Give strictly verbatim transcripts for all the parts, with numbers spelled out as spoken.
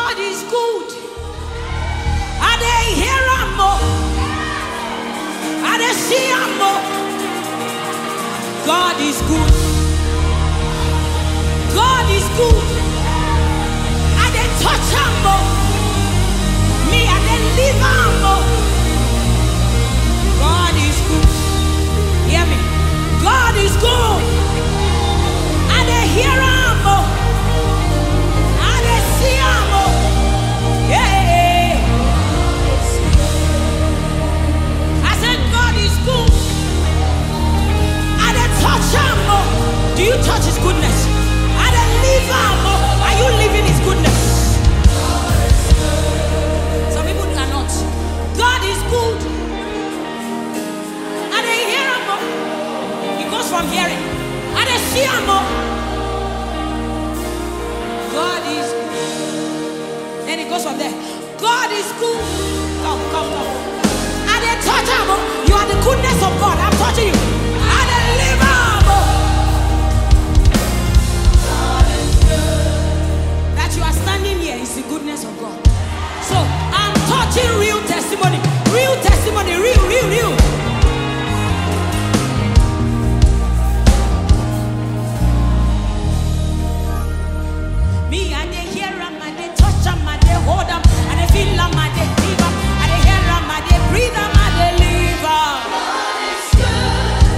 God is good. Are they here more? Are they see more? God is good. God is good. Are they touch more? Me, are they live more? God is good. Hear me. God is good. Are they here more? Are they see more? Yeah. I said God is good. Are they touch more? Do you touch His goodness? Are they live more? Are you living His goodness? Some people cannot. God is good. Are they hearing more? It goes from hearing. Are they seeing more? God is good. Then it goes from there. God is good. Come, come, come. Are they touching more? You are the goodness of God. I'm touching you. Are they living more? That you are standing here is the goodness of God. So I'm touching real testimony. Real testimony. Real, real, real. Me, and they hear them, and they touch them, and they hold them, and they feel them, and they leave them, and they hear them, and they breathe them, and they leave them. God is good.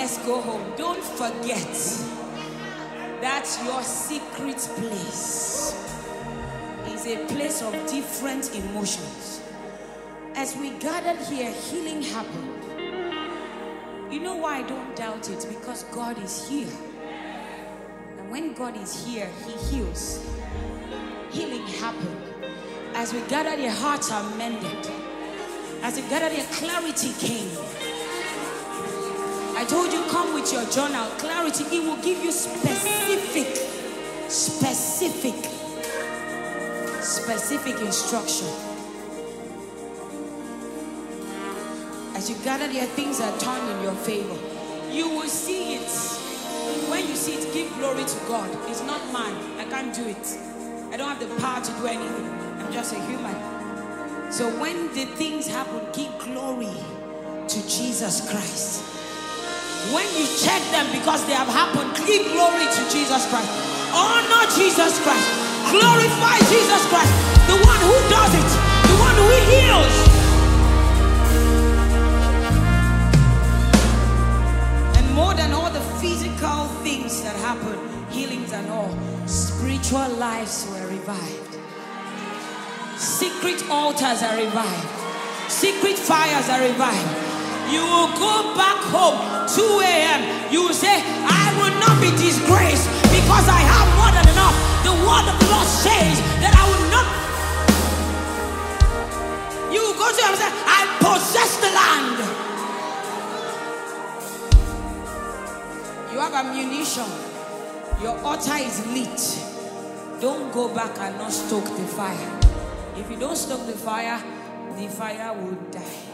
let's go home. Don't forget that your secret place is a place of different emotions. As we gathered here, healing happened. You know why I don't doubt it? Because God is here. And when God is here, He heals. Healing happened. As we gathered here, hearts are mended. As we gathered here, clarity came. I told you, come with your journal. Clarity, it will give you specific, specific, specific instruction. As you gather here, things are turned in your favor. You will see it. When you see it, give glory to God. It's not mine. I can't do it. I don't have the power to do anything. I'm just a human. So when the things happen, give glory to Jesus Christ. When you check them because they have happened, give glory to Jesus Christ. Honor Jesus Christ. Glorify Jesus Christ. The one who does it. The one who heals. And more than all the physical things that happen, healings and all, spiritual lives were revived. Secret altars are revived. Secret fires are revived. You will go back home two a m You will say, I will not be disgraced because I have more than enough. The word of the Lord says that I will not. You will go to him and say, I possess the land. You have ammunition. Your altar is lit. Don't go back and not stoke the fire. If you don't stoke the fire, the fire will die.